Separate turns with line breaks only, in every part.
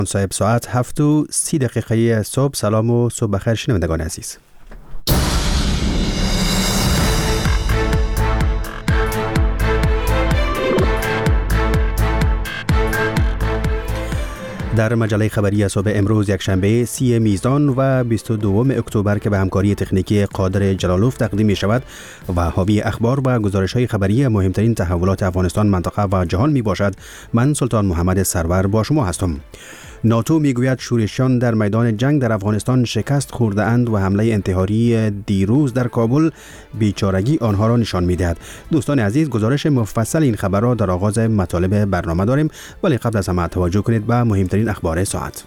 صاحب ساعت 7:30 صبح. سلام و صبح بخیر شنوندگان عزیز. در مجله خبری صبح امروز یکشنبه 30 میزان و 22 اکتبر که به همکاری تکنیکی قادر جلالوف تقدیم می شود و حاوی اخبار و گزارش های خبری مهمترین تحولات افغانستان، منطقه و جهان می باشد. من سلطان محمد سرور با شما هستم. ناتو میگوید شورشیان در میدان جنگ در افغانستان شکست خورده اند و حمله انتحاری دیروز در کابل بیچارگی آنها را نشان میدهد. دوستان عزیز، گزارش مفصل این خبر را در آغاز مطالب برنامه داریم، ولی قبل از همه توجه کنید به مهمترین اخبار ساعت.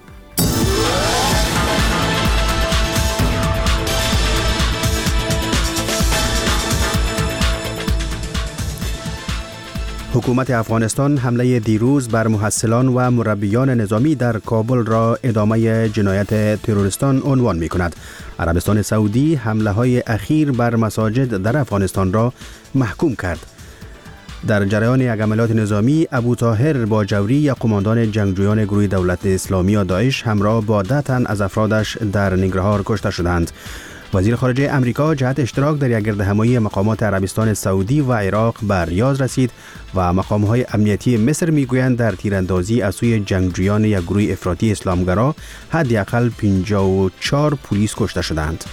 حکومت افغانستان حمله دیروز بر محصلان و مربیان نظامی در کابل را ادامه جنایت تروریستان عنوان می کند. عربستان سعودی حمله های اخیر بر مساجد در افغانستان را محکوم کرد. در جریان یک عملیات نظامی، ابوطاهر باجوری یا قماندان جنگجویان گروه دولت اسلامی یا داعش همراه با 10 تن از افرادش در ننگرهار کشته شدند. وزیر خارجه امریکا جهت اشتراک در یک گردهمایی مقامات عربستان سعودی و عراق به ریاض رسید و مقام‌های امنیتی مصر میگویند در تیراندازی از سوی جنگجویان یک گروه افراطی اسلامگرا حداقل 54 پلیس کشته شدند.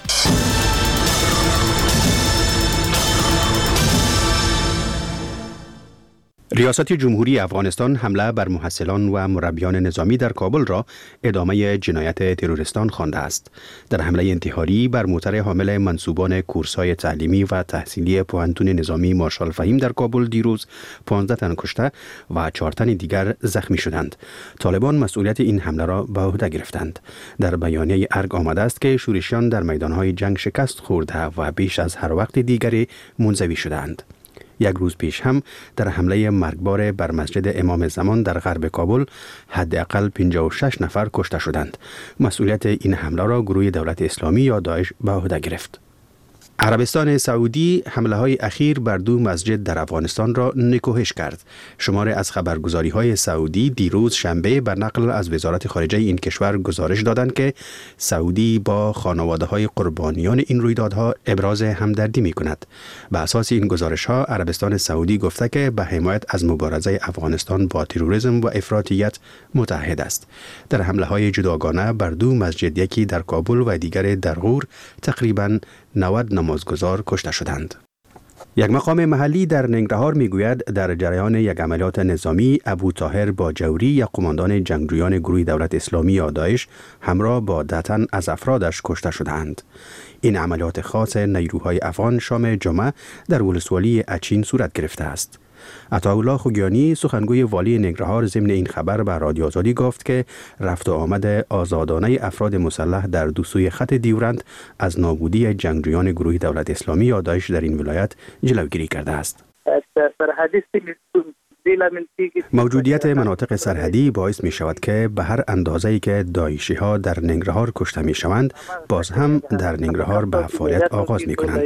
ریاست جمهوری افغانستان حمله بر محصلان و مربیان نظامی در کابل را ادامه جنایت تروریستان خوانده است. در حمله انتحاری بر موتر حامل منصوبان کورس‌های تعلیمی و تحصیلی پوهنتون نظامی مارشال فهیم در کابل دیروز 15 تن کشته و 4 تن دیگر زخمی شدند. طالبان مسئولیت این حمله را به عهده گرفتند. در بیانیه ارگ آمده است که شورشیان در میدان‌های جنگ شکست خورده و بیش از هر وقت دیگری منزوی شدند. یک روز پیش هم در حمله مرگبار بر مسجد امام زمان در غرب کابل حداقل 56 نفر کشته شدند. مسئولیت این حمله را گروه دولت اسلامی یا داعش به عهده گرفت. عربستان سعودی حمله های اخیر بر 2 مسجد در افغانستان را نکوهش کرد. شماری از خبرگزاری های سعودی دیروز شنبه بر نقل از وزارت خارجه این کشور گزارش دادند که سعودی با خانواده های قربانیان این رویدادها ابراز همدردی می کند. به اساس این گزارش ها عربستان سعودی گفته که به حمایت از مبارزه افغانستان با تروریسم و افراطیت متحد است. در حمله های جداگانه بر 2 مسجد، یکی در کابل و دیگر در غور، تقریباً 90 نمازگزار کشته شدند. یک مقام محلی در ننگرهار میگوید در جریان یک عملیات نظامی ابوطاهر باجوری یا قماندان جنگجویان گروه دولت اسلامی یا داعش همراه با 10 تن از افرادش کشته شدند. این عملیات خاص نیروهای افغان شام جمعه در ولسوالی اچین صورت گرفته است. عطاالله خوگیانی سخنگوی والی ننگرهار ضمن این خبر به رادیو آزادی گفت که رفت و آمد آزادانه افراد مسلح در دو سوی خط دیورند از نابودی جنگجویان گروه دولت اسلامی یا داعش در این ولایت جلوگیری کرده است. موجودیت مناطق سرحدی باعث می شود که به هر اندازه‌ای که داعشی ها در ننگرهار کشته می شوند، باز هم در ننگرهار به فعالیت آغاز می کنند.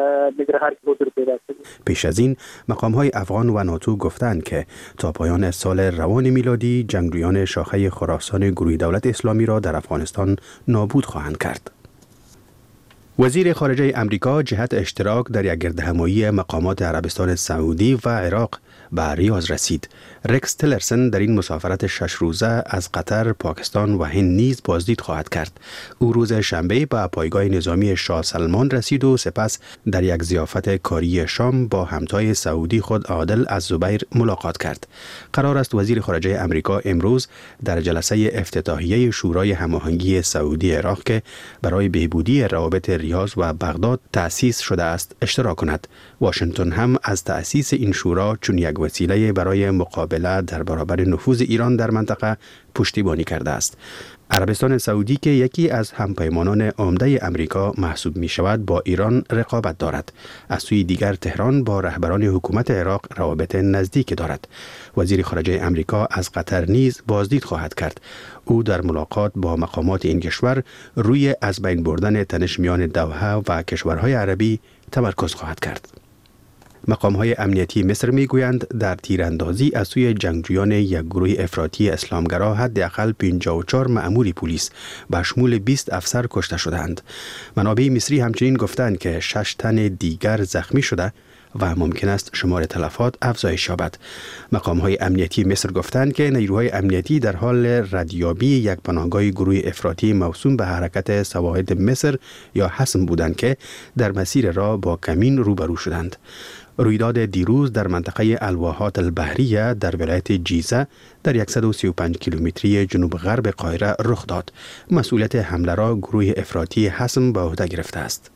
پیش از این مقام های افغان و ناتو گفتند که تا پایان سال روان میلادی جنگجویان شاخه خراسان گروه دولت اسلامی را در افغانستان نابود خواهند کرد. وزیر خارجه امریکا جهت اشتراک در یک گردهمایی مقامات عربستان سعودی و عراق به ریاض رسید. رکس تلرسن در این مسافرت 6 روزه از قطر، پاکستان و هند نیز بازدید خواهد کرد. او روز شنبه به پایگاه نظامی شاه سلمان رسید و سپس در یک ضیافت کاری شام با همتای سعودی خود عادل الزبیر ملاقات کرد. قرار است وزیر خارجه امریکا امروز در جلسه افتتاحیه شورای هماهنگی سعودی عراق که برای بهبودی روابط ریاض و بغداد تأسیس شده است اشتراک کند. واشنگتن هم از تأسیس این شورا چون یک وسیله برای مقابله در برابر نفوذ ایران در منطقه پشتیبانی کرده است. عربستان سعودی که یکی از همپیمانان عمده امریکا محسوب می شود با ایران رقابت دارد. از سوی دیگر تهران با رهبران حکومت عراق روابط نزدیک دارد. وزیر خارجه امریکا از قطر نیز بازدید خواهد کرد. او در ملاقات با مقامات این کشور روی از بین بردن تنش میان دوحه و کشورهای عربی تمرکز خواهد کرد. مقام‌های امنیتی مصر می‌گویند در تیراندازی از سوی جنگجویان یک گروه افراطی اسلامگرا حداقل 54 مأمور پلیس به شمول 20 افسر کشته شدند. منابع مصری همچنین گفتند که 6 تن دیگر زخمی شده و ممکن است شمار تلفات افزایش یابد. مقام‌های امنیتی مصر گفتند که نیروهای امنیتی در حال ردیابی یک پناهگاه گروه افراطی موسوم به حرکت سواحد مصر یا حسم بودند که در مسیر راه با کمین روبرو شدند. رویداد دیروز در منطقه الواحات البحریه در ولایت جیزه در 135 کیلومتری جنوب غرب قاهره رخ داد. مسئولیت حمله را گروه افراطی حسم به عهده گرفته است.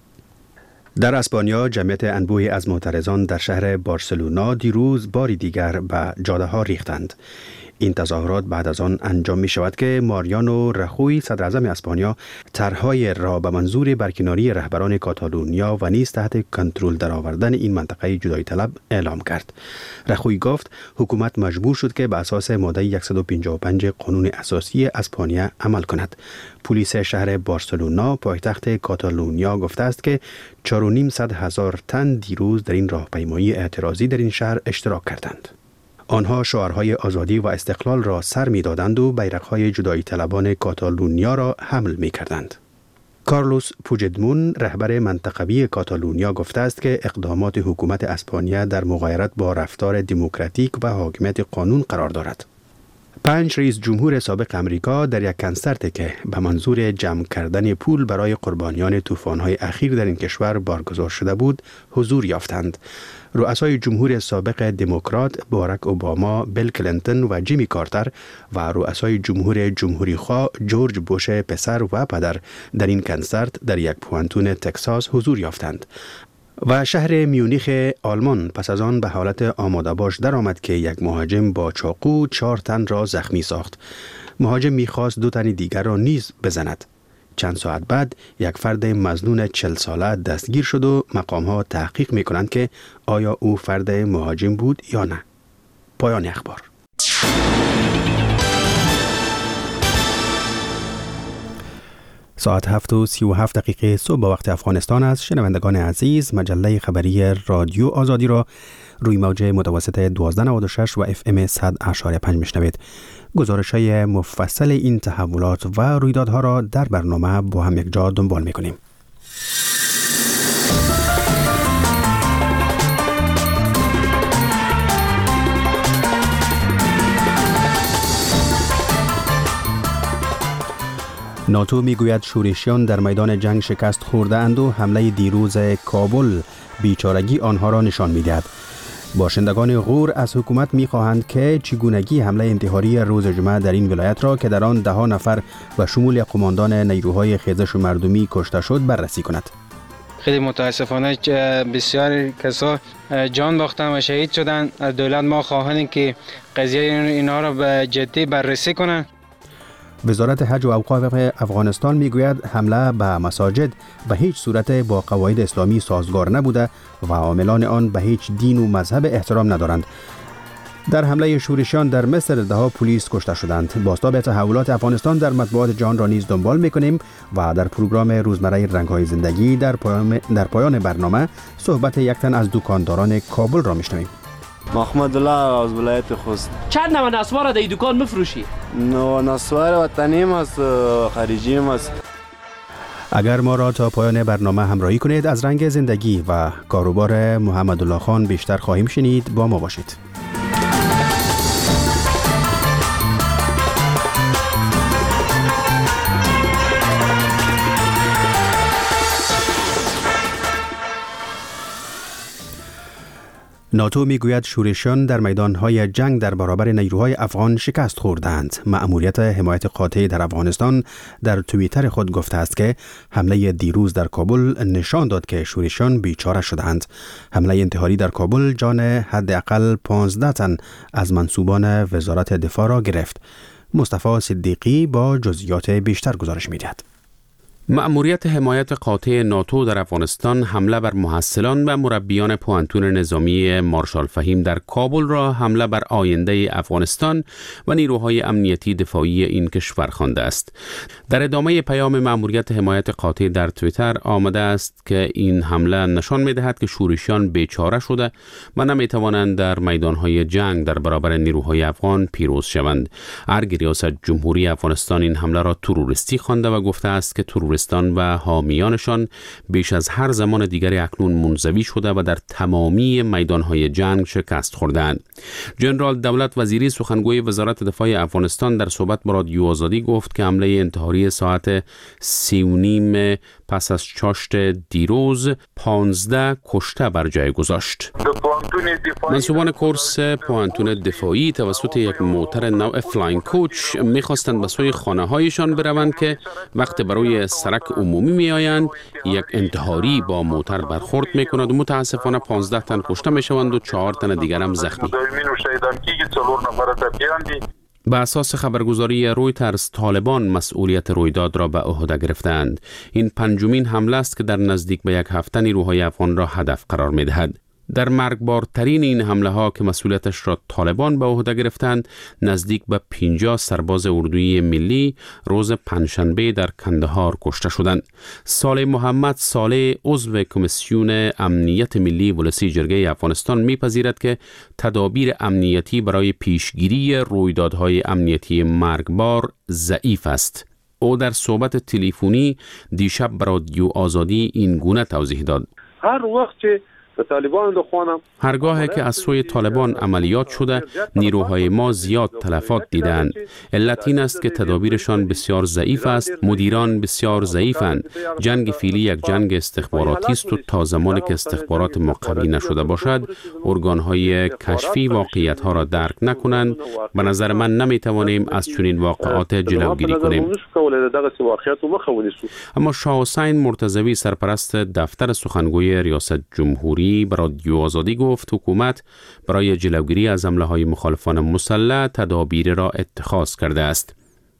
در اسپانیا جمعیت انبوهی از معترضان در شهر بارسلونا دیروز باری دیگر به جاده ها ریختند. این تظاهرات بعد از آن انجام می شود که ماریانو رخوی صدر اعظم اسپانیا طرحهای را به منظور برکناری رهبران کاتالونیا و نیز تحت کنترل درآوردن این منطقه جدایی طلب اعلام کرد. رخوی گفت حکومت مجبور شد که به اساس ماده 155 قانون اساسی اسپانیا عمل کند. پلیس شهر بارسلونا پایتخت کاتالونیا گفته است که 4,500,000 تن دیروز در این راهپیمایی اعتراضی در این شهر اشتراک کردند. آنها شعارهای آزادی و استقلال را سر می دادند و بیرقهای جدایی طلبان کاتالونیا را حمل می کردند. کارلوس پوجدمون رهبر منطقوی کاتالونیا گفته است که اقدامات حکومت اسپانیا در مغایرت با رفتار دموکراتیک و حاکمیت قانون قرار دارد. 5 رئیس جمهور سابق امریکا در یک کنسرت که به منظور جمع کردن پول برای قربانیان طوفان‌های اخیر در این کشور برگزار شده بود حضور یافتند. رؤسای جمهور سابق دموکرات باراک اوباما، بیل کلینتون و جیمی کارتر و رؤسای جمهور جمهوری‌خواه جورج بوش پسر و پدر در این کنسرت در یک پوانتون تکساس حضور یافتند. و شهر میونیخ آلمان پس از آن به حالت آماده باش درآمد که یک مهاجم با چاقو 4 تن را زخمی ساخت. مهاجم می‌خواست 2 تن دیگر را نیز بزند. چند ساعت بعد یک فرد مظنون 40 ساله دستگیر شد و مقام‌ها تحقیق می‌کنند که آیا او فرد مهاجم بود یا نه. پایان اخبار. ساعت 7:37 صبح به وقت افغانستان است. شنوندگان عزیز، مجله خبری رادیو آزادی را روی موج متوسط 1296 و FM 100.5 میشنوید. گزارش‌های مفصل این تحولات و رویدادها را در برنامه با هم یک جا دنبال می‌کنیم. ناتو میگوید شورشیان در میدان جنگ شکست خورده اند و حمله دیروز کابل بیچارگی آنها را نشان می‌دهد. باشندگان غور از حکومت می‌خواهند که چگونگی حمله انتحاری روز جمعه در این ولایت را که در آن 10 نفر و شمول قماندان نیروهای خیزش مردمی کشته شد بررسی کند.
خیلی متاسفانه بسیار کسا جان باختن و شهید شدن. از دولت ما خواهیم که قضیه اینها را به جدی بررسی کنند.
وزارت حج و اوقاف افغانستان میگوید حمله به مساجد به هیچ صورت با قواعد اسلامی سازگار نبوده و عاملان آن به هیچ دین و مذهب احترام ندارند. در حمله شورشیان در مصر 10 پلیس کشته شدند. بازتاب تحولات افغانستان در مطبوعات جهان را نیز دنبال میکنیم و در پروگرام روزمره رنگ‌های زندگی در پایان برنامه صحبت یک تن از دکانداران کابل را میشنویم.
محمد الله از ولایت خوست.
چند نوع نسوار در این دکان میفروشی؟
نسوار وطنی است، خارجی است.
اگر ما را تا پایان برنامه همراهی کنید از رنگ زندگی و کاروبار محمد الله خان بیشتر خواهیم شنید. با ما باشید. ناتو میگوید شورشیان در میدانهای جنگ در برابر نیروهای افغان شکست خوردند. مأموریت حمایت قاطع در افغانستان در توییتر خود گفته است که حمله دیروز در کابل نشان داد که شورشیان بیچاره شدند. حمله انتحاری در کابل جان حداقل 15 تن از منصوبان وزارت دفاع را گرفت. مصطفی صدیقی با جزئیات بیشتر گزارش می‌دهد. مأموریت حمایت قاطع ناتو در افغانستان حمله بر محصلان و مربیان پوهنتون نظامی مارشال فهیم در کابل را حمله بر آینده افغانستان و نیروهای امنیتی دفاعی این کشور خوانده است. در ادامه پیام مأموریت حمایت قاطع در توییتر آمده است که این حمله نشان می‌دهد که شورشیان بیچاره شده و نمی‌توانند در میدانهای جنگ در برابر نیروهای افغان پیروز شوند. ارگ ریاست جمهوری افغانستان این حمله را تروریستی خوانده و گفته است که تروریستان و حامیانشان بیش از هر زمان دیگری اکنون منزوی شده و در تمامی میدانهای جنگ شکست خوردند. جنرال دولت وزیری سخنگوی وزارت دفاع افغانستان در صحبت با رادیو آزادی گفت که حمله انتحاری ساعت 3:30 پس از چاشت دیروز 15 کشته بر جای گذاشت. منصوبان کورس پوهنتون دفاعی توسط یک موتر نوع فلاینگ کوچ می‌خواستند به سوی خانه‌هایشان بروند که وقت برای سرک عمومی می‌آیند یک انتحاری با موتر برخورد می‌کند و متاسفانه 15 تن کشته می‌شوند و 4 تن دیگر هم زخمی. به اساس خبرگزاری رویترز طالبان مسئولیت رویداد را به عهده گرفتند. این پنجمین حمله است که در نزدیک به یک هفته نیروهای افغان را هدف قرار می‌دهد. در مرگبارترین این حمله ها که مسئولیتش را طالبان به عهده گرفتند، نزدیک به 50 سرباز اردوی ملی روز پنجشنبه در کندهار کشته شدند. صالح محمد صالح عضو کمیسیون امنیت ملی ولسی جرگه افغانستان میپذیرد که تدابیر امنیتی برای پیشگیری رویدادهای امنیتی مرگبار ضعیف است. او در صحبت تلفنی دیشب به رادیو آزادی این گونه توضیح داد:
هر وقت
هرگاهی که از سوی طالبان عملیات شده، نیروهای ما زیاد تلفات دیدند. علت این است که تدابیرشان بسیار ضعیف است، مدیران بسیار ضعیفند. جنگ فعلی یک جنگ استخباراتی است و تا زمانی که استخبارات ما قوی نشده باشد، ارگانهای کشفی واقعیت‌ها را درک نکنند. به نظر من نمی‌توانیم از چنین واقعات جلوگیری کنیم. اما شاه حسین مرتضوی سرپرست دفتر سخنگوی ریاست جمهوری به رادیو آزادی گفت حکومت برای جلوگیری از حمله‌های مخالفان مسلح تدابیر را اتخاذ کرده است.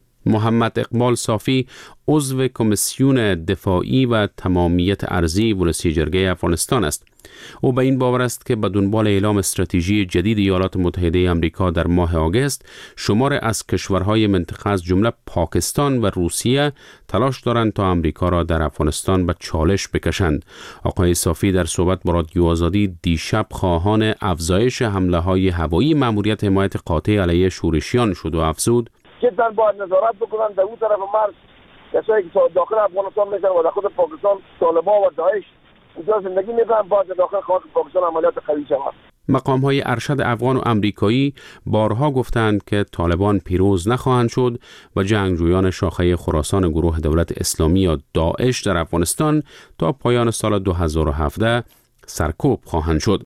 محمد اقبال صافی عضو کمیسیون دفاعی و تمامیت ارضی ولسی جرگه افغانستان است. او به این باور است که به دنبال اعلام استراتژی جدید ایالات متحده آمریکا در ماه آگوست، شمار از کشورهای منطقه از جمله پاکستان و روسیه تلاش دارند تا آمریکا را در افغانستان به چالش بکشند. آقای صافی در صحبت با رادیو آزادی دیشب خواهان افزایش حمله‌های هوایی مأموریت حمایت قاطع علیه شورشیان شد و افزود:
جدا باید نظارت بکنن در اون طرف مرز کسایی که داخل افغانستان میشن و در خود پاکستان طالبان و داعش اینجا زندگی میکنن، باید داخل خاک پاکستان عملیات قوی شود.
مقام‌های ارشد افغان و آمریکایی بارها گفتند که طالبان پیروز نخواهند شد و جنگجویان شاخه خراسان گروه دولت اسلامی یا داعش در افغانستان تا پایان سال 2017 سرکوب خواهند شد.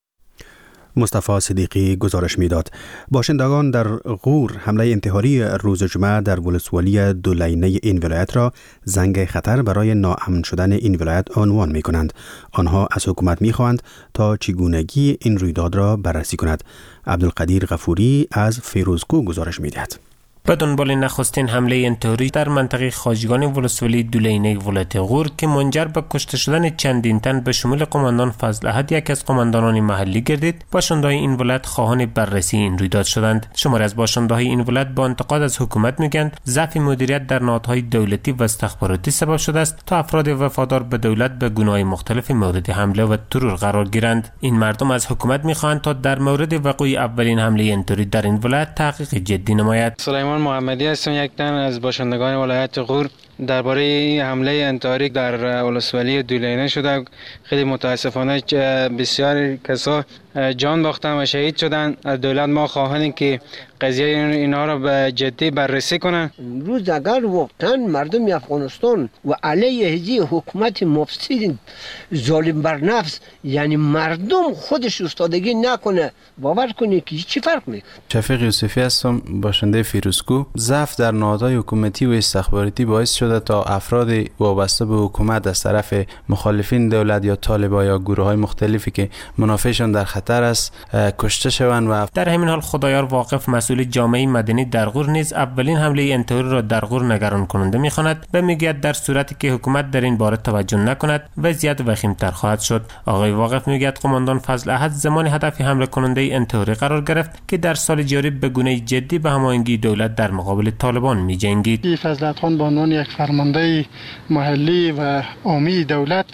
مصطفی صدیقی گزارش میداد. باشندگان در غور حمله انتحاری روز جمعه در ولسوالی دولینه این ولایت را زنگ خطر برای ناامن شدن این ولایت عنوان می کنند. آنها از حکومت می خواهند تا چگونگی این رویداد را بررسی کند. عبدالقدیر غفوری از فیروزکو گزارش می دهد.
به دنبال نخستین حمله انتحاری در منطقه خواجگان ولسوالی دولینه ولایت غور که منجر به کشته شدن چندین تن به شمول قماندان فضل احد یک از قماندانان محلی گردید، باشنده‌های این ولایت خواهان بررسی این رویداد شدند. شماری از باشنده‌های این ولایت با انتقاد از حکومت میگویند ضعف مدیریت در نهادهای دولتی و استخباراتی سبب شده است تا افراد وفادار به دولت به گناه‌های مختلف مورد حمله و ترور قرار گیرند. این مردم از حکومت می‌خواهند تا در مورد وقوع اولین حمله انتحاری در این ولایت تحقیق جدی نماید.
محمدی هستم، یک تن از باشندگان ولایت غور. درباره حمله انتحاری در ولسوالی دولینه شده، خیلی متاسفانه بسیار کسا جان باختن و شهید شدن. از دولت ما خواهیم که قضیه اینا را به جدی بررسی کنن.
امروز اگر واقعا مردم افغانستان و علیه هذه حکومت مفسد ظالم بر نفس، یعنی مردم خودش استادگی نکنه، باور کنید که چی فرق میکنه.
شفیق یوسفی هستم، باشنده فیروزکو. ضعف در نهادهای حکومتی و استخباراتی باعث شده شده تا افراد وابسته به حکومت از طرف مخالفین دولت یا طالبا یا گروه‌های مختلفی که منافعشان در خطر است کشته شوند. و
در همین حال خدایار واقف مسئول جامعه مدنی در غور نیز اولین حمله انتحاری را در غور نگران کننده می‌خواند و میگوید در صورتی که حکومت در این باره توجه نکند وضعیت وخیم‌تر خواهد شد. آقای واقف میگوید قماندان فضل احد زمان هدف حمله کننده انتحاری قرار گرفت که در سال جاری به گونه جدی به هماهنگی دولت در مقابل طالبان می‌جنگید.
فضل احد خان به عنوان یک فرمانده محلی و عامی دولت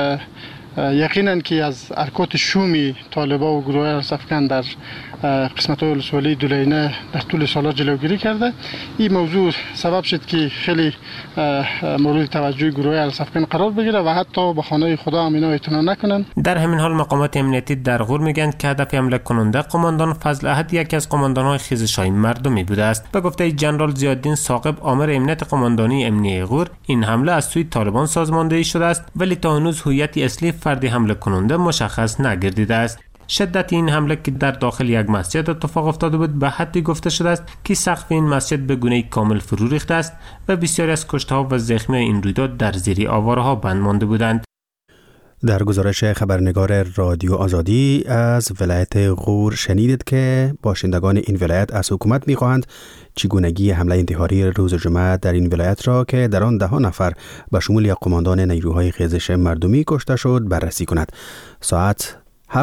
یقینا که از حرکات شومی طالبا و گروه ارسافکن در قسمت‌های ولسوالی دولینه در طول سال‌ها جلوگیری کرده. این موضوع سبب شد که خیلی مورد توجه گروه ارسافکن قرار بگیره و حتی به خانه خدا هم اینا اعتنا نکنن.
در همین حال مقامات امنیتی در غور میگن که هدف حمله کننده قماندان فضل احد یکی از قماندان‌های خیزش‌های مردمی بوده است. به گفته جنرال ضیاءالدین ثاقب امیر امنیت قماندانی امنیه غور، این حمله از سوی طالبان سازماندهی شده است ولی تا هنوز هویت اصلی فردی حمله کننده مشخص نگردیده است. شدت این حمله که در داخل یک مسجد اتفاق افتاده بود به حدی گفته شده است که سقف این مسجد به گونه‌ای کامل فرو ریخته است و بسیاری از کشته‌ها و زخمی این رویداد در زیر آواره‌ها بند مانده بودند.
در گزارش خبرنگار رادیو آزادی از ولایت غور شنیدید که باشندگان این ولایت از حکومت می‌خواهند چگونگی حمله انتحاری روز جمعه در این ولایت را که در آن 10 نفر به شمول یک قماندان نیروهای خیزش مردمی کشته شد بررسی کند. ساعت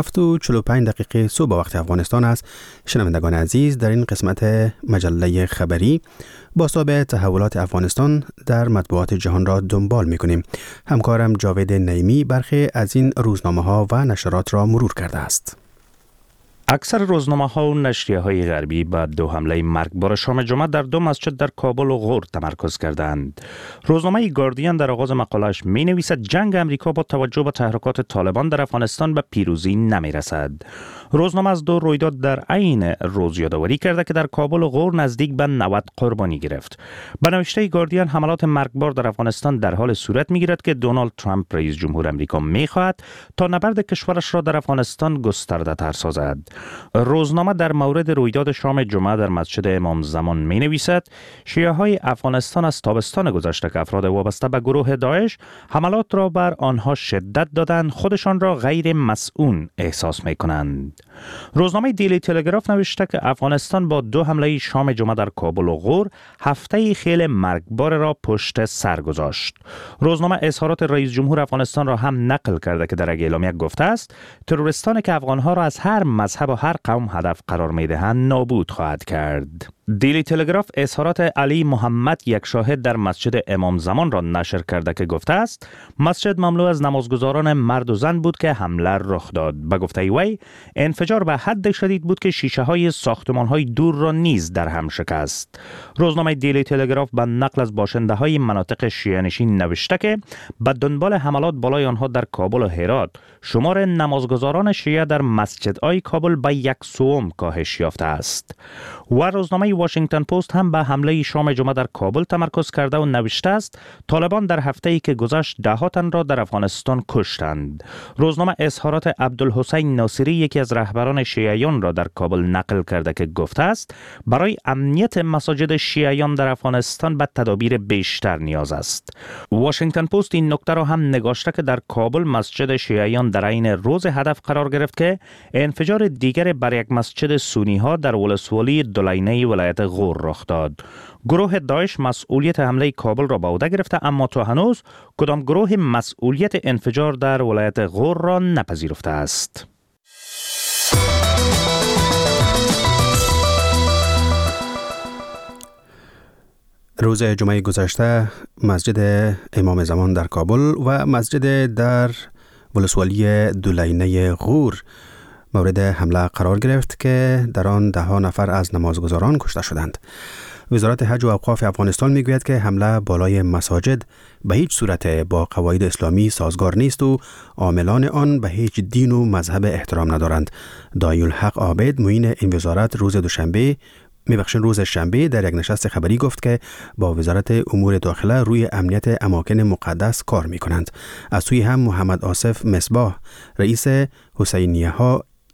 7:45 صبح وقت افغانستان است. شنوندگان عزیز، در این قسمت مجله خبری بازتاب تحولات افغانستان در مطبوعات جهان را دنبال می‌کنیم. همکارم جاوید نعیمی برخی از این روزنامه‌ها و نشرات را مرور کرده است.
اکثر روزنامه‌ها و نشریه‌های غربی با 2 حمله مرگبار شام جمعه در 2 مسجد در کابل و غور تمرکز کردند. روزنامه گاردین در آغاز مقاله‌اش می‌نویسد جنگ امریکا با توجه به تحرکات طالبان در افغانستان به پیروزی نمی‌رسد. روزنامه از 2 رویداد در عین روز یادآوری کرده که در کابل و غور نزدیک به 90 قربانی گرفت. به نوشته گاردین حملات مرگبار در افغانستان در حال صورت می‌گیرد که دونالد ترامپ رئیس جمهور آمریکا می‌خواهد تا نبرد کشورش را در افغانستان گسترده‌تر سازد. روزنامه در مورد رویداد شام جمعه در مسجد امام زمان می نویسد شیعه‌های افغانستان از تابستان گذشته که افراد وابسته به گروه داعش حملات را بر آنها شدت دادند خودشان را غیر مسئول احساس می کنند. روزنامه دیلی تلگراف نوشته که افغانستان با 2 حمله شام جمعه در کابل و غور هفته خیلی مرگبار را پشت سر گذاشت. روزنامه اظهارات رئیس جمهور افغانستان را هم نقل کرده که در یک اعلامیه گفته است تروریستانی که افغانها را از هر مذهب و هر قوم هدف قرار می‌دهند نابود خواهد کرد. دیلی تلگراف اظهارات علی محمد یک شاهد در مسجد امام زمان را نشر کرده که گفته است مسجد مملو از نمازگزاران مرد و زن بود که حمله رخ داد. به گفته وی انفجار به حد شدید بود که شیشه های ساختمان های دور را نیز در هم شکست. روزنامه دیلی تلگراف به نقل از باشنده های مناطق شیعه نشین نوشته که به دنبال حملات بالای آنها در کابل و هرات شمار نمازگزاران شیعه در مسجدهای کابل به 1/3 کاهش یافته است. و روزنامه واشنگتن پست هم به حمله شام جمعه در کابل تمرکز کرده و نوشته است طالبان در هفته‌ای که گذشت 10 تن را در افغانستان کشتند. روزنامه اظهارات عبدالحسین ناصری یکی از رهبران شیعیان را در کابل نقل کرده که گفته است برای امنیت مساجد شیعیان در افغانستان به تدابیر بیشتر نیاز است. واشنگتن پست این نکته را هم نگاشته که در کابل مسجد شیعیان در عین روز هدف قرار گرفت که انفجار دیگر بر یک مسجد سنی ها در ولسوالی دولینه ولایت غور رخ داد. گروه داعش مسئولیت حمله کابل را به عهده گرفته اما تا هنوز کدام گروه مسئولیت انفجار در ولایت غور را نپذیرفته است.
روز جمعه گذشته مسجد امام زمان در کابل و مسجد در ولسوالی دولینه غور مورد حمله قرار گرفت که در آن 10 نفر از نمازگزاران کشته شدند. وزارت حج و اوقاف افغانستان میگوید که حمله بالای مساجد به هیچ صورت با قواعد اسلامی سازگار نیست و عاملان آن به هیچ دین و مذهب احترام ندارند. دایالحق عابد معین این وزارت روز شنبه در یک نشست خبری گفت که با وزارت امور داخله روی امنیت اماکن مقدس کار می کنند. از سوی هم محمد آصف مصباح رئیس حسینیه ها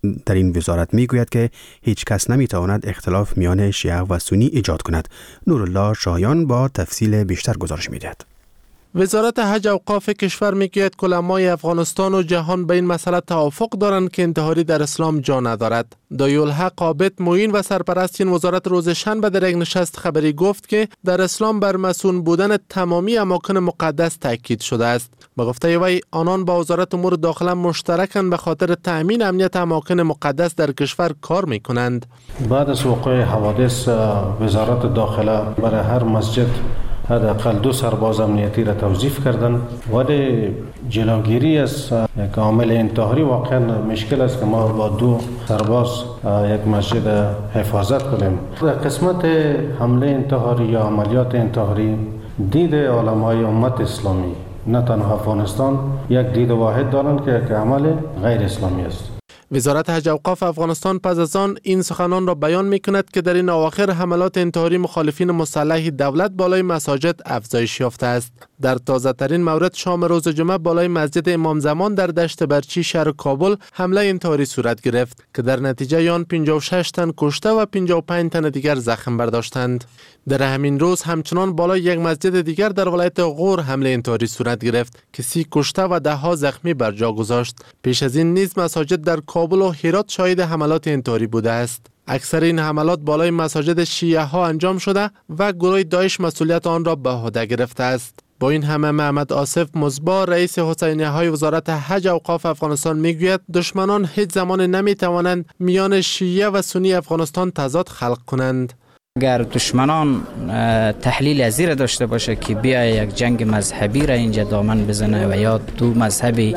در این وزارت میگوید که هیچ کس نمیتواند اختلاف میان شیعه و سنی ایجاد کند. نورالله شایان با تفصیل بیشتر گزارش میدهد.
وزارت حج اوقاف کشور میگوید که علمای افغانستان و جهان به این مسئله توافق دارند که انتحاری در اسلام جا ندارد. دایالحق عابد معین و سرپرست این وزارت روز شنبه در یک نشست خبری گفت که در اسلام بر مسئول بودن تمامی اماکن مقدس تاکید شده است. به گفته وی آنان با وزارت امور داخله مشترکاً به خاطر تأمین امنیت اماکن مقدس در کشور کار میکنند.
بعد از وقوع حوادث وزارت داخله برای هر مسجد حداقل 2 سرباز امنیتی را توظیف کردن. ولی جلوگیری از یک عامل انتحاری واقعا مشکل است که ما با 2 سرباز یک مسجد حفاظت کنیم. در قسمت حمله انتحاری یا عملیات انتحاری دید علمای امت اسلامی نه تنها افغانستان یک دید واحد دارند که یک عمل غیر اسلامی است.
وزارت حج اوقاف افغانستان پس از آن این سخنان را بیان می‌کند که در این اواخر حملات انتحاری مخالفین مسلح دولت بالای مساجد افزایش یافته است. در تازه ترین مورد شام روز جمعه بالای مسجد امام زمان در دشت برچی شهر کابل حمله انتحاری صورت گرفت که در نتیجه آن 56 تن کشته و 55 تن دیگر زخم برداشتند. در همین روز همچنان بالای یک مسجد دیگر در ولایت غور حمله انتحاری صورت گرفت که 30 کشته و 10 زخمی بر جا گذاشت. پیش از این نیز مساجد در کابل و هرات شاهد حملات انتحاری بوده است. اکثر این حملات بالای مساجد شیعه ها انجام شده و گروه داعش مسئولیت آن را به عهده گرفته است. با این همه محمد آصف مصباح رئیس حسینیه های وزارت حج اوقاف افغانستان میگوید دشمنان هیچ زمان نمیتوانند میان شیعه و سنی افغانستان تضاد خلق کنند.
اگر دشمنان تحلیل از این داشته باشه که بیا یک جنگ مذهبی را اینجا دامن بزنه و یا 2 مذهبی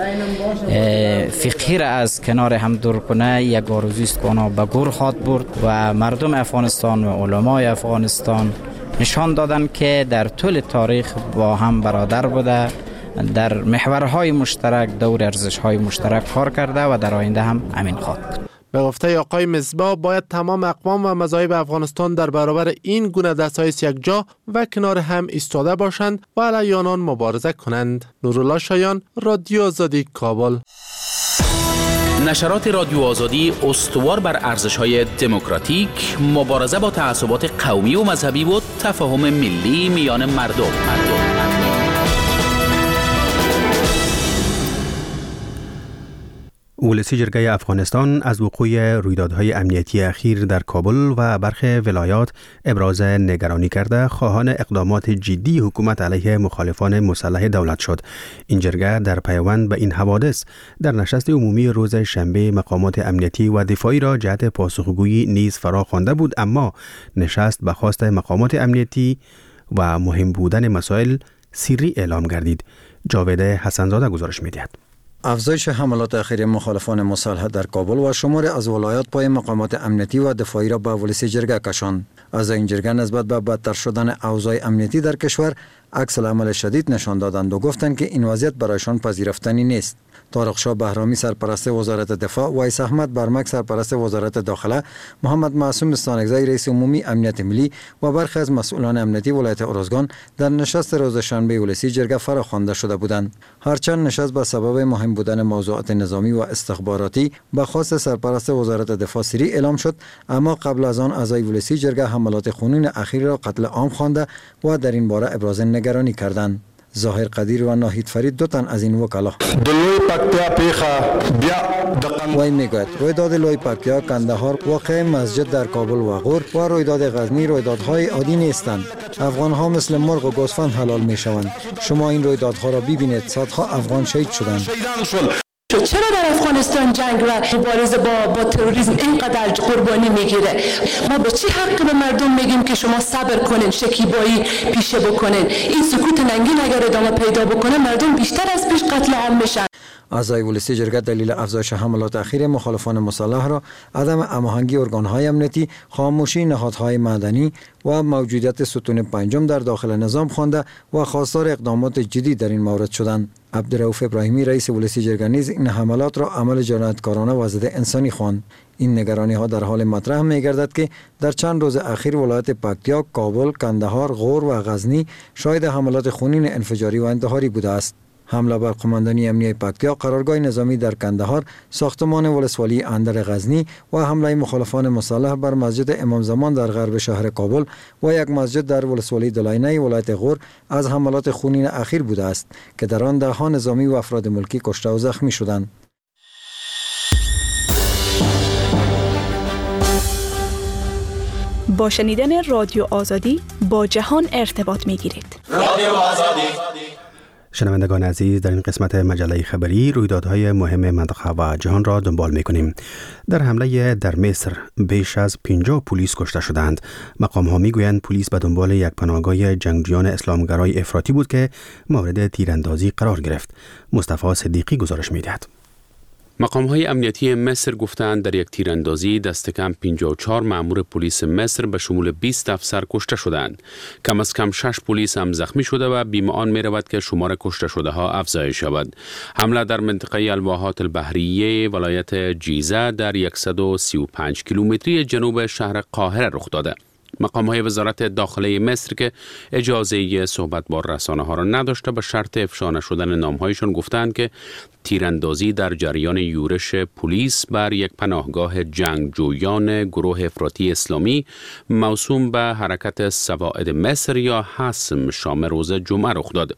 فقهی را از کنار هم دور کنه، یک آرزوی است که اونا به گور خواد برد و مردم افغانستان و علمای افغانستان نشان دادن که در طول تاریخ با هم برادر بوده، در محورهای مشترک دور ارزش‌های مشترک کار کرده و در آینده هم همین خواهد بود.
به گفته آقای مصباح باید تمام اقوام و مذاهب افغانستان در برابر این گونه دستایس یک جا و کنار هم ایستاده باشند و علیه آنان مبارزه کنند. نورالله شایان، رادیو آزادی، کابل.
نشرات رادیو آزادی استوار بر ارزش‌های دموکراتیک، مبارزه با تعصبات قومی و مذهبی و تفاهم ملی میان مردم.
ولسی جرگه افغانستان از وقوع رویدادهای امنیتی اخیر در کابل و برخی ولایات ابراز نگرانی کرده خواهان اقدامات جدی حکومت علیه مخالفان مسلح دولت شد. این جرگه در پیوند به این حوادث در نشست عمومی روز شنبه مقامات امنیتی و دفاعی را جهت پاسخگویی نیز فرا خوانده بود، اما نشست به خواست مقامات امنیتی و مهم بودن مسائل سری اعلام گردید. جاوید حسنزاده گزارش می‌دهد.
افزایش حملات اخیر مخالفان مسلح در کابل و شمار از ولایات پای مقامات امنیتی و دفاعی را به ولسی جرگه کشاند. از این جرگه نسبت به بدتر شدن اوضاع امنیتی در کشور عکس العمل شدید نشان دادند و گفتند که این وضعیت برایشان پذیرفتنی نیست. طارق شاه بهرامی سرپرست وزارت دفاع، ویس احمد برمک سرپرست وزارت داخله، محمد معصوم استانکزی رئیس عمومی امنیت ملی و برخی از مسئولان امنیتی ولایت ارزگان در نشست روز شنبه ولسی جرگه فراخوانده شده بودند. هرچند نشست به سبب مهم بودن موضوعات نظامی و استخباراتی به خواست سرپرست وزارت دفاع سری اعلام شد، اما قبل از آن اعضای ولسی جرگه حملات خونین اخیر را قتل عام خوانده و در این باره ابراز نگرانی کردند. ظاهر قدیر و ناهید فرید 2 تن از این وکلا وی میگوید رویداد لوی پکتیا، کندهار، واقع مسجد در کابل و غور و رویداد غزنی رویدادهای عادی نیستند. افغان ها مثل مرغ و گوسفند حلال می شوند. شما این رویدادها را ببینید، صدها افغان شهید شدند.
چرا در افغانستان جنگ و مبارزه با تروریسم اینقدر قربانی میگیره؟ ما به چه حق به مردم میگیم که شما صبر کنین، شکیبایی پیشه بکنین؟ این سکوت ننگین اگر ادامه پیدا بکنه مردم بیشتر از پیش قتل عام میشن.
اعضای ولسی جرگه دلیل افزایش حملات اخیر مخالفان مسلح را عدم هماهنگی ارگان‌های امنیتی، خاموشی نهادهای مدنی و موجودیت ستون پنجم در داخل نظام خوانده و خواستار اقدامات جدی در این مورد شدند. عبدالرؤوف ابراهیمی رئیس ولسی جرگه نیز این حملات را عمل جنایتکارانه و ضد انسانی خواند. این نگرانی ها در حال مطرح می گردد که در چند روز اخیر ولایت پکتیا، کابل، کندهار، غور و غزنی شاهد حملات خونین انفجاری و انتحاری بوده است. حمله بر قماندانی امنیه پکتیا، قرارگاه نظامی در کندهار، ساختمان ولسوالی اندر غزنی و حمله مخالفان مسلح بر مسجد امام زمان در غرب شهر کابل و یک مسجد در ولسوالی دولینه ولایت غور از حملات خونین اخیر بوده است که در آن ده‌ها نظامی و افراد ملکی کشته و زخمی شدند.
با شنیدن رادیو آزادی با جهان ارتباط می‌گیرید.
رادیو آزادی. شنوندگان عزیز، در این قسمت مجله خبری رویدادهای مهم منطقه و جهان را دنبال می‌کنیم. در حمله در مصر بیش از 50 پلیس کشته شدند. مقام‌ها می‌گویند پلیس به دنبال یک پناهگاه جنگجویان اسلامگرای افراطی بود که مورد تیراندازی قرار گرفت. مصطفی صدیقی گزارش می‌دهد.
مقام‌های امنیتی مصر گفتند در یک تیراندازی دست کم 54 مأمور پلیس مصر به شمول 20 افسر کشته شدند. کم از کم 6 پلیس هم زخمی شده و بیم آن می‌رود که شمار کشته شده ها افزایش یابد. حمله در منطقه الواحات البحریه ولایت جیزه در 135 کیلومتری جنوب شهر قاهره رخ داده. مقام‌های وزارت داخله مصر که اجازه صحبت با رسانه‌ها را نداشته به شرط افشا نشدن نام‌هایشان گفتند که تیراندازی در جریان یورش پلیس بر یک پناهگاه جنگجویان گروه افراطی اسلامی موسوم به حرکت سواعد مصر یا حسم شام روز جمعه رخ داد.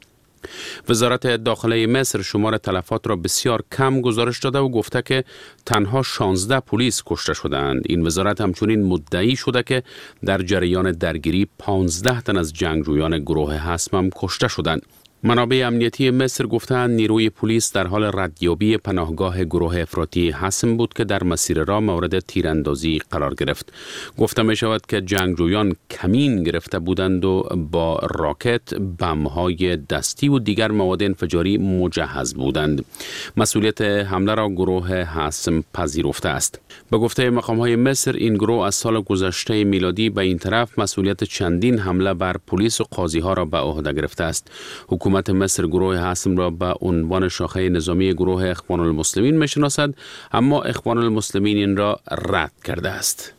وزارت داخله مصر شمار تلفات را بسیار کم گزارش داده و گفته که تنها 16 پلیس کشته شدند. این وزارت همچنین مدعی شده که در جریان درگیری 15 تن از جنگجویان گروه حسم هم کشته شدند. منابع امنیتی مصر گفتند نیروی پلیس در حال ردیابی پناهگاه گروه افراطی حسم بود که در مسیر راه مورد تیراندازی قرار گرفت. گفته می شود که جنگجویان کمین گرفته بودند و با راکت، بم‌های دستی و دیگر مواد انفجاری مجهز بودند. مسئولیت حمله را گروه حسم پذیرفته است. به گفته مقام‌های مصر این گروه از سال گذشته میلادی به این طرف مسئولیت چندین حمله بر پلیس و قاضی‌ها را به عهده گرفته است. حکومت مصر گروه حسم را به عنوان شاخه نظامی گروه اخوان المسلمین می‌شناسد، اما اخوان المسلمین این را رد کرده است.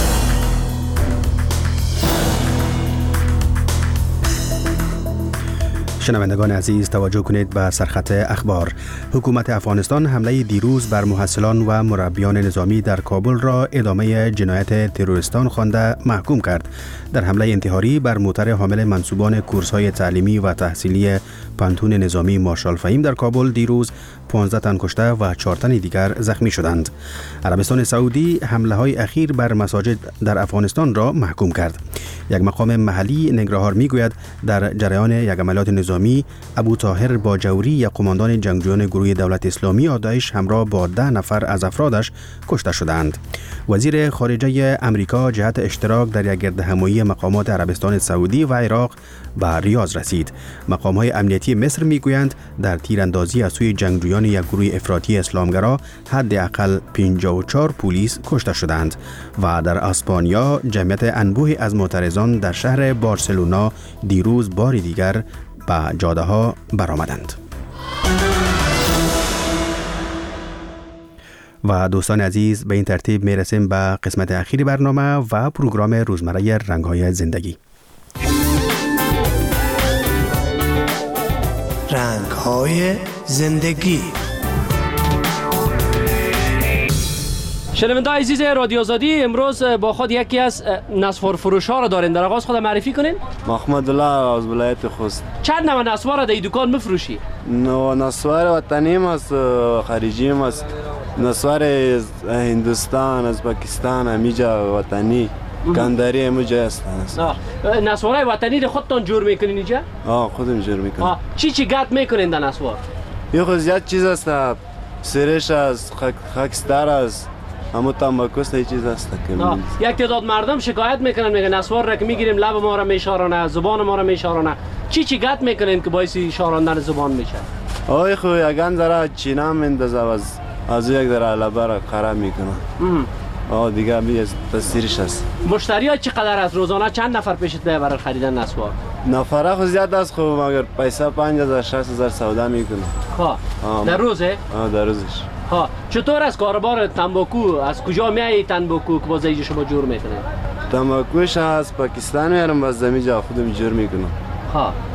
شنوندگان عزیز توجه کنید به سرخط اخبار. حکومت افغانستان حمله دیروز بر محصلان و مربیان نظامی در کابل را ادامه جنایت تروریستان خوانده محکوم کرد. در حمله انتحاری بر موتر حامل منصوبان کورس‌های تعلیمی و تحصیلی پانتون نظامی مارشال فهیم در کابل دیروز 15 تن کشته و 4 تن دیگر زخمی شدند. عربستان سعودی حمله‌های اخیر بر مساجد در افغانستان را محکوم کرد. یک مقام محلی ننگرهار میگوید در جریان یک عملیات نظامی ابو طاهر باجوری یک قماندان جنگجویان گروه دولت اسلامی داعش همراه با 10 نفر از افرادش کشته شدند. وزیر خارجه امریکا جهت اشتراک در یک گردهمایی مقامات عربستان سعودی و عراق به ریاض رسید. مقام‌های امنیتی مصر میگویند در تیراندازی از سوی جنگجویان یک گروه افراطی اسلامگرا حداقل 54 پلیس کشته شدند و در اسپانیا جمعیت انبوهی از معترضان در شهر بارسلونا دیروز بار دیگر به جاده‌ها برآمدند. و دوستان عزیز به این ترتیب میرسیم به قسمت اخیری برنامه و پروگرام روزمره رنگ‌های زندگی.
رنگ‌های زندگی.
شنوندگان عزیز رادیو آزادی، امروز با خود یکی از نسوار فروش‌ها را دارین. در آغاز خود معرفی کنین.
محمد الله از ولایت خوست.
چند نوع نسوار را در این دکان می‌فروشی؟
نسوار وطنی است، خارجی است. نسوار از هندوستان، از پاکستان، همیجا وطنی. کندری هموجا است.
نسوارای وطنی را خودتان جور میکنین اینجا؟
خودم جور میکنم.
چی گت میکنین در نسوار؟
یه خود زیاد چیز است، سرش است، خاکستر است، اما تنباکو است، چیز است که
یک تعداد مردم شکایت میکنن، میگن نسوار را که میگیریم لب ما را میشارانه، زبان ما را میشارانه. چی گت میکنین که باعث شاراندن زبان میشه؟
خو یگان ذره چینا میندازه از یک ذره لب را خراب میکنه. دیگه تاثیرش است.
مشتری ها چقدر از روزانه چند نفر پیشت میاد برای خریدن نسوار؟
نفره خود زیاد است، خب مگر پیسه 5000 6000 سودا میکنه.
در روزه؟
در روزش.
چطور از کاربار تنباکو از کجا میای تنباکو که باز اینجا شما جور میکنه؟
تنباکوش از پاکستان میارم، باز زمینجا خودم جور میکنم.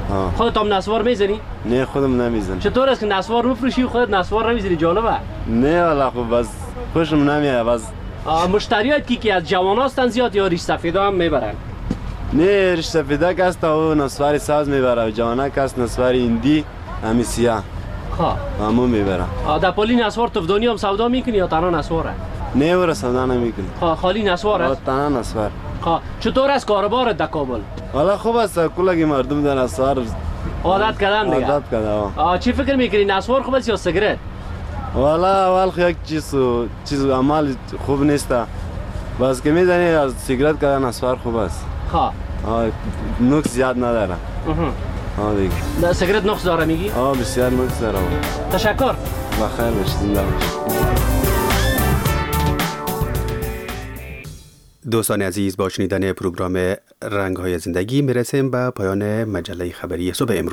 خودت هم نسوار میزنی؟
نه خودم نمیزنم.
چطور است که نسوار میفروشی و خودت نسوار نمیزنی؟ جالبه.
نه والا خب بس خوشم نمیاد بس.
مشتریات کی از جوان هستن زیاد یا ریش سفیدا هم میبرن؟
نه ریش سفیدا کس و نسواری ساز میبره و جوانا کس نسواری ایندی همی سیاه. همون میبرن.
در پلی نسوار تفدانی هم سودا میکنی یا تنها نسواره؟
نه ورا سودا نمیکنی.
خالی نسوار است؟
تنها نسوار.
چطور است کاربارت در کابل؟
والا خوب است کلگی مردم در نسوار
عادت کردن دیگه.
عادت کردن.
چی فکر میکنی نسوار خوب است یا سیگرت؟
والا اول یک چیز عمل خوب نیست. بس که میدونی از سیگرت کردن نسوار خوب است. نوک زیاد نداره.
دیگه. سیگرت نقص داره میگی؟
بسیار نقص داره.
تشکر.
بخیر باشید.
دوستان عزیز با شنیدن پروگرام رنگ‌های زندگی میرسیم به پایان مجله خبری صبح امروز.